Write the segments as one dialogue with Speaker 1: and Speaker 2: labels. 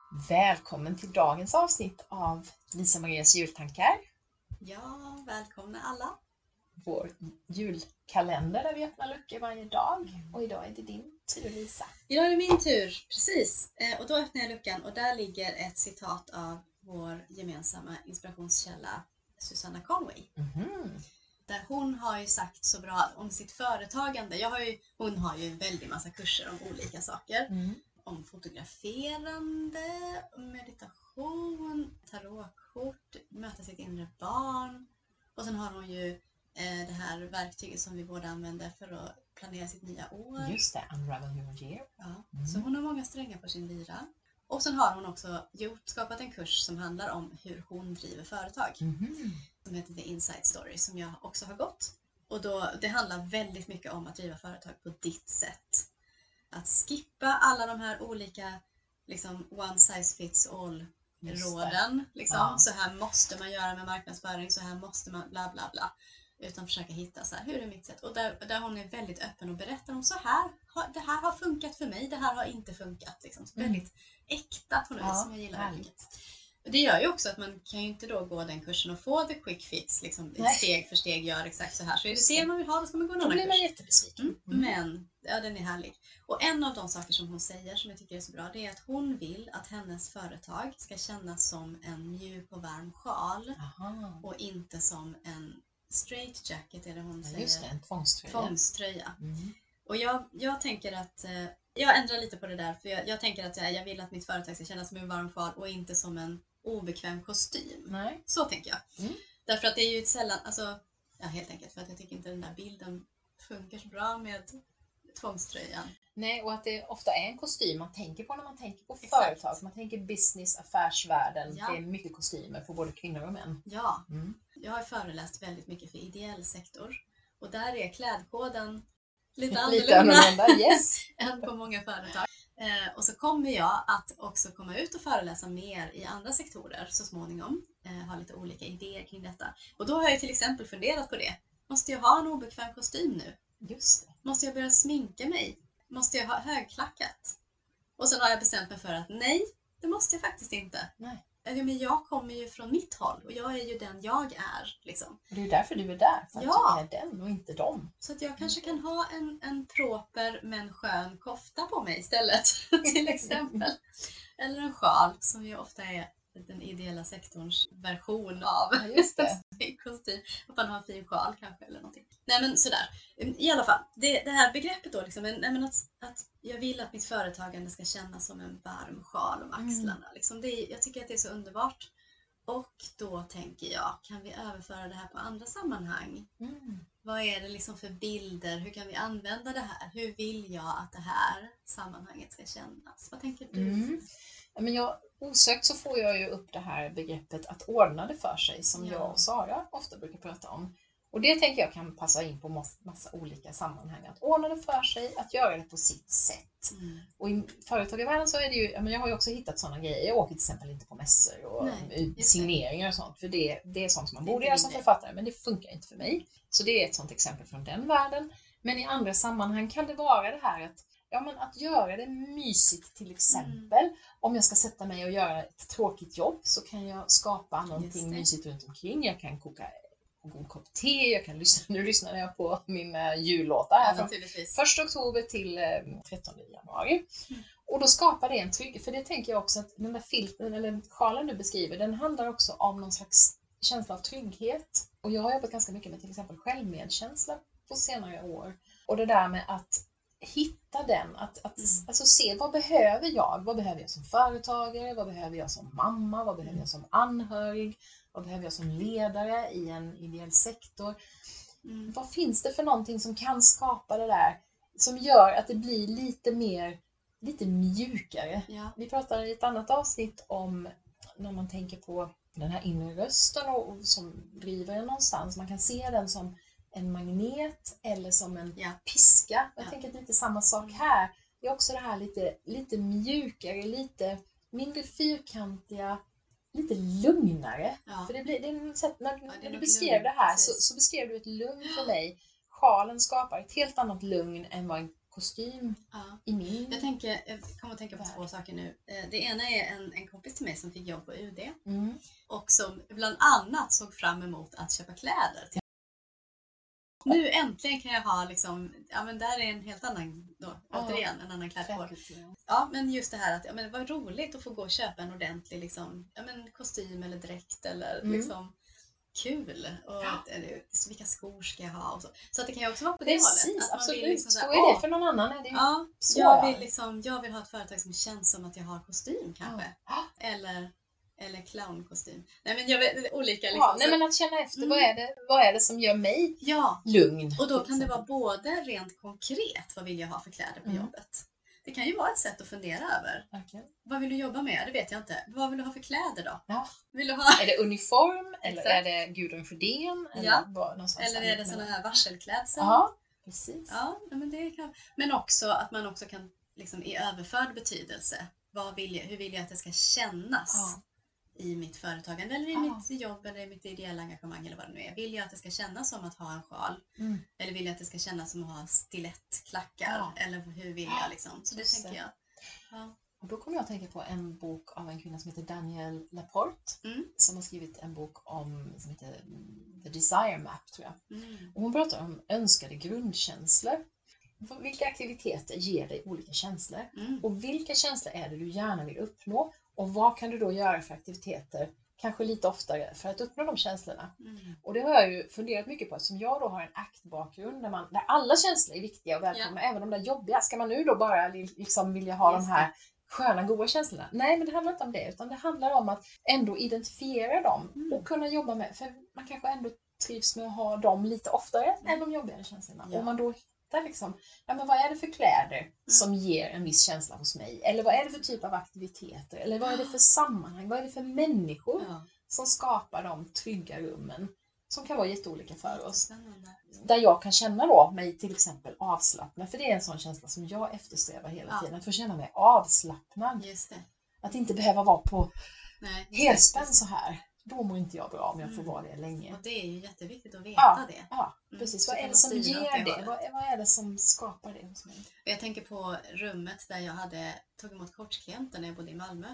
Speaker 1: Välkommen till dagens avsnitt av Lisa Marias jultankar.
Speaker 2: Ja, välkomna alla.
Speaker 1: Vår julkalender där vi öppnar luckor varje dag. Och idag är det din tur, Lisa.
Speaker 2: Idag är det min tur, precis. Och då öppnar jag luckan och där ligger ett citat av vår gemensamma inspirationskälla Susanna Conway. Där hon har ju sagt så bra om sitt företagande. Hon har ju en väldig massa kurser om olika saker. Om fotograferande, meditation, tarotkort, möta sitt inre barn. Och sen har hon ju det här verktyget som vi båda använder för att planera sitt nya år.
Speaker 1: Just det, Unravel Your Year.
Speaker 2: Ja, så hon har många strängar på sin lyra. Och sen har hon också skapat en kurs som handlar om hur hon driver företag. Som heter The Inside Story, som jag också har gått. Och det handlar väldigt mycket om att driva företag på ditt sätt. Att skippa alla de här olika liksom, one size fits all råden. Liksom. Ja. Så här måste man göra med marknadsföring, så här måste man bla bla bla. Utan försöka hitta så här, hur är mitt sätt? Och där hon är väldigt öppen och berättar om det här har funkat för mig, det här har inte funkat. Liksom. Väldigt äkta på något vis som jag gillar mycket. Det gör ju också att man kan ju inte då gå den kursen och få the quick fix, liksom steg för steg gör exakt så här. Så är det man vill ha, då ska man gå en annan kurs. Då blir man
Speaker 1: jättebesviken.
Speaker 2: Men, ja, den är härlig. Och en av de saker som hon säger som jag tycker är så bra, det är att hon vill att hennes företag ska kännas som en mjuk och varm sjal. Aha. Och inte som en straight jacket, är det hon säger.
Speaker 1: Just det, en
Speaker 2: tvångströja. Och jag tänker att jag ändrar lite på det där, för jag tänker att jag vill att mitt företag ska kännas som en varm sjal och inte som en obekväm kostym.
Speaker 1: Nej.
Speaker 2: Så tänker jag. Därför att det är ju sällan, helt enkelt för att jag tycker inte den där bilden funkar så bra med tvångströjan.
Speaker 1: Nej, och att det ofta är en kostym man tänker på när man tänker på företag. Man tänker business, affärsvärlden. Ja. Det är mycket kostymer för både kvinnor och män.
Speaker 2: Ja, jag har föreläst väldigt mycket för ideell sektor. Och där är klädkoden lite annorlunda
Speaker 1: yes.
Speaker 2: än på många företag. Och så kommer jag att också komma ut och föreläsa mer i andra sektorer så småningom. Ha lite olika idéer kring detta. Och då har jag till exempel funderat på det. Måste jag ha en obekväm kostym nu?
Speaker 1: Just det.
Speaker 2: Måste jag börja sminka mig? Måste jag ha högklackat? Och sen har jag bestämt mig för att nej, det måste jag faktiskt inte.
Speaker 1: Nej.
Speaker 2: Men jag kommer ju från mitt håll och jag är ju den jag är. Liksom.
Speaker 1: Och det är därför du är där, för att du är den och inte dem.
Speaker 2: Så att jag kanske kan ha en proper men skön kofta på mig istället, till exempel. Eller en sjal, som ju ofta är den ideella sektorns version av en kostym. Att man har en fin sjal kanske eller någonting. Nej men sådär. I alla fall, det här begreppet då, liksom, att jag vill att mitt företagande ska kännas som en varm sjal om axlarna. Liksom. Jag tycker att det är så underbart. Och då tänker jag, kan vi överföra det här på andra sammanhang? Vad är det liksom för bilder? Hur kan vi använda det här? Hur vill jag att det här sammanhanget ska kännas? Vad tänker du?
Speaker 1: Men osökt så får jag ju upp det här begreppet att ordna det för sig som jag och Sara ofta brukar prata om. Och det tänker jag kan passa in på massa olika sammanhang. Att ordna det för sig, att göra det på sitt sätt. Och i företagarvärlden så är det ju, jag har ju också hittat sådana grejer. Jag åker till exempel inte på mässor och signeringar och sånt. För det är sånt som man borde göra som författare, men det funkar inte för mig. Så det är ett sånt exempel från den världen. Men i andra sammanhang kan det vara det här att göra det mysigt till exempel. Om jag ska sätta mig och göra ett tråkigt jobb så kan jag skapa någonting mysigt runt omkring. Jag kan koka en god kopp te, jag kan nu lyssnar jag på mina jullåtar här från 1 oktober till 13 januari. Och då skapar det en trygghet, för det tänker jag också att den där filten eller sjalen du beskriver, den handlar också om någon slags känsla av trygghet. Och jag har jobbat ganska mycket med till exempel självmedkänsla på senare år. Och det där med att hitta den, alltså se vad behöver jag som företagare, vad behöver jag som mamma, vad behöver jag som anhörig, vad behöver jag som ledare i en ideell sektor. Vad finns det för någonting som kan skapa det där, som gör att det blir lite mjukare. Vi pratar i ett annat avsnitt om när man tänker på den här inre rösten och som driver en någonstans, man kan se den som en magnet eller som en piska. Jag tänker lite samma sak här. Det är också det här lite mjukare, lite mindre fyrkantiga, lite lugnare. För det är sätt, när du beskrev det här så beskrev du ett lugn för mig. Sjalen skapar ett helt annat lugn än vad en kostym i min...
Speaker 2: Jag kommer att tänka på två saker nu. Det ena är en kompis till mig som fick jobb på UD. Och som bland annat såg fram emot att köpa kläder till. Nu äntligen kan jag ha liksom, ja men där är en helt annan då, återigen en annan klädkod. Ja, men just det här att det var roligt att få gå och köpa en ordentlig liksom, kostym eller dräkt eller liksom kul och vilka skor ska jag ha och så att det kan ju också vara på det hållet. Att
Speaker 1: absolut.
Speaker 2: Man vill liksom
Speaker 1: så är det för någon annan. Är det
Speaker 2: jag vill ha ett företag som känns som att jag har kostym kanske. Eller clownkostym. Nej men jag vet olika liksom.
Speaker 1: Men att känna efter vad är det som gör mig lugn.
Speaker 2: Och då kan det vara både rent konkret vad vill jag ha för kläder på jobbet. Det kan ju vara ett sätt att fundera över. Okay. Vad vill du jobba med? Det vet jag inte. Vad vill du ha för kläder då?
Speaker 1: Ja.
Speaker 2: Vill du ha...
Speaker 1: Är det uniform? Eller är det Gudrun Sjödén?
Speaker 2: Eller är det sådana här varselklädsel?
Speaker 1: Ja, precis.
Speaker 2: Ja, men det kan... Men också att man också kan liksom i överförd betydelse. Hur vill jag att det ska kännas i mitt företagande eller i mitt jobb eller i mitt ideella engagemang eller vad det nu är. Vill jag att det ska kännas som att ha en sjal? Eller vill jag att det ska kännas som att ha stilettklackar? Eller hur vill jag liksom? Så det tänker jag. Ja.
Speaker 1: Och då kommer jag att tänka på en bok av en kvinna som heter Danielle Laporte som har skrivit en bok som heter The Desire Map, tror jag. Och hon pratar om önskade grundkänslor. Vilka aktiviteter ger dig olika känslor? Och vilka känslor är det du gärna vill uppnå? Och vad kan du då göra för aktiviteter, kanske lite oftare, för att uppnå de känslorna? Och det har jag ju funderat mycket på, eftersom jag då har en aktbakgrund där alla känslor är viktiga och välkomna, även de där jobbiga. Ska man nu då bara liksom vilja ha de här sköna, goda känslorna? Nej, men det handlar inte om det, utan det handlar om att ändå identifiera dem och kunna jobba med, för man kanske ändå trivs med att ha dem lite oftare än de jobbigare känslorna. Och man då liksom, men vad är det för kläder som ger en viss känsla hos mig? Eller vad är det för typ av aktiviteter? Eller vad är det för sammanhang? Vad är det för människor som skapar de trygga rummen som kan vara jätteolika för oss? Där jag kan känna då mig till exempel avslappnad. För det är en sån känsla som jag eftersträvar hela tiden. Att få känna mig avslappnad.
Speaker 2: Just det.
Speaker 1: Att inte behöva vara på helspänn så här. Då mår inte jag bra om jag får vara det länge.
Speaker 2: Och det är ju jätteviktigt att veta det.
Speaker 1: Ja, precis. Vad är det som ger det? Vad är det som skapar det hos mig?
Speaker 2: Jag tänker på rummet där jag tog emot coachklienter när jag bodde i Malmö.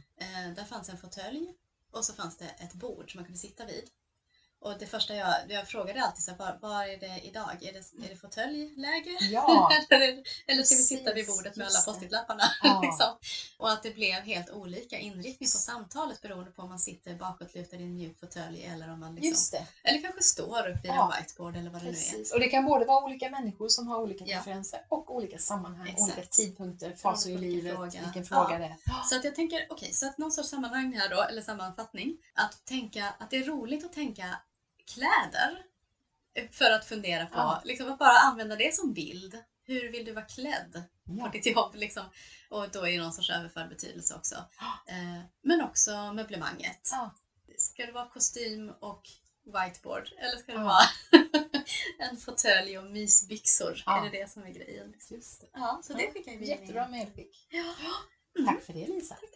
Speaker 2: Där fanns en fåtölj och så fanns det ett bord som man kunde sitta vid. Och det första jag frågade alltid så här, vad är det idag? Är det fåtöljläge?
Speaker 1: Ja.
Speaker 2: eller ska vi sitta vid bordet med alla post-it-lapparna? Liksom. Och att det blev helt olika inriktning på samtalet beroende på om man sitter bakåtlutad i en mjuk fåtölj eller om man liksom, eller kanske står upp vid en whiteboard eller vad det nu är.
Speaker 1: Och det kan både vara olika människor som har olika preferenser och olika sammanhang, olika tidpunkter, faser i livet, vilken fråga det är.
Speaker 2: Så att jag tänker, så att någon sorts sammanhang här då, eller sammanfattning, att tänka att det är roligt att tänka kläder för att fundera på, liksom att bara använda det som bild. Hur vill du vara klädd på ditt jobb? Liksom. Och då är det någon sorts överförd betydelse också. Men också möblemanget. Ska det vara kostym och whiteboard? Eller ska det vara en fåtölj och mysbyxor? Är det som är grejen?
Speaker 1: Just det.
Speaker 2: Så det skickar vi.
Speaker 1: Jättebra medskick. Tack för det, Lisa.